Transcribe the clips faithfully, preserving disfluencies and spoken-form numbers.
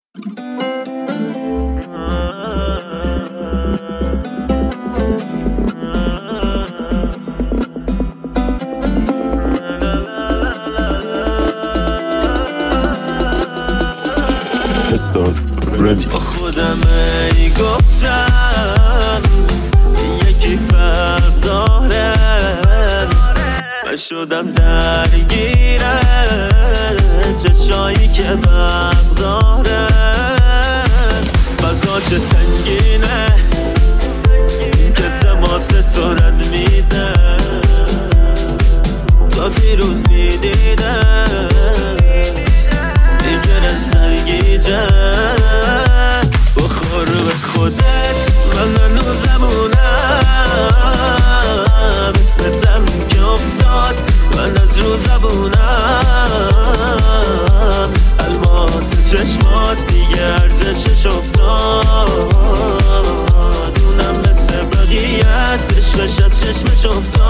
با خودم ای گفتم یکی فرق داره، من شدم درگیره چشایی که برق داره. فضا چه سنگینه که تماس تو رد میده، تا دیروز میدیده دیگر سرگیجه. بخور به خودت من هنوزمونم، اسمتم که افتاد من از رو زبونم. الماس چشمات دیگه ارزشش افتاد، اونم مثل بقیه است عشقش از چشمش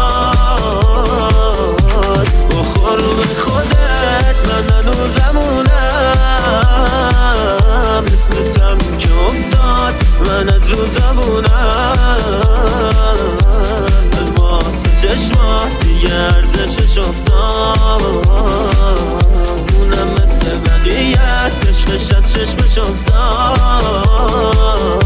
افتاد. بخور به خودت من هنوزمونم، اسمتم که افتاد من از رو زبونم. الماس چشمات دیگه ارزشش افتاد، اونم مثل بقیه است عشقش از چشمش افتاد.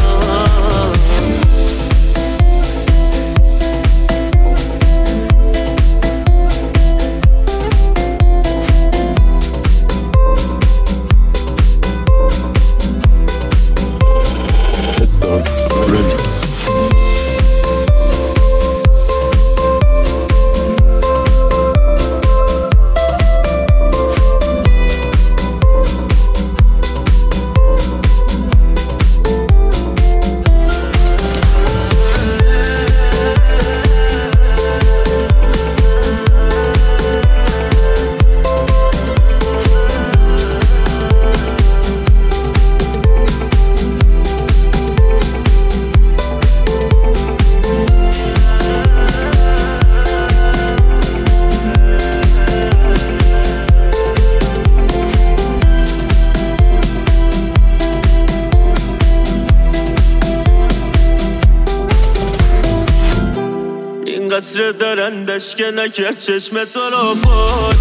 قصر درندش که نکرد چشم تو رو برد.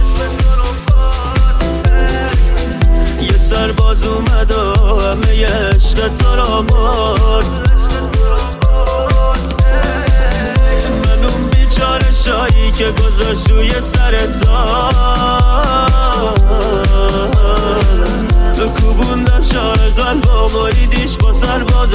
یه سرباز اومد و همه عشق تو رو برد. من اون بیچاره شایی که گذاشت روی سر تار، بکوبوندم شای قلب و مریدیش با سرباز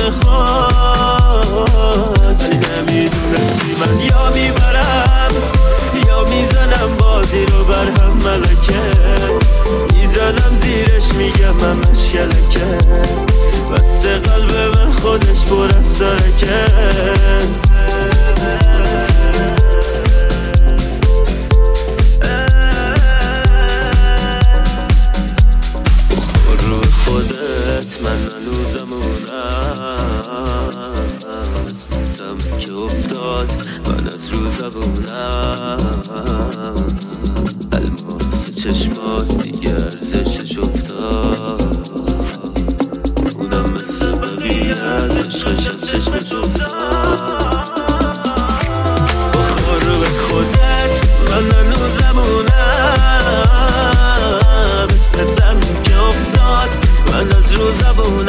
خواهد. نمیدونستی من یا میبرم یا میزنم بازی رو بر هم ملکه، میزنم زیرش میگم من مشکلکه، بس قلب من خودش پر از سرکه. بخور رو خودت من هنوزمونم، اسمتم که افتاد من از رو زبونم. الماس چشمات دیگه ارزشش افتاد، اونم مثل بقیه از عشقش از چشمش افتاد. بخور به خودت من هنوزمونم، اسمتم که افتاد من از رو زبونم.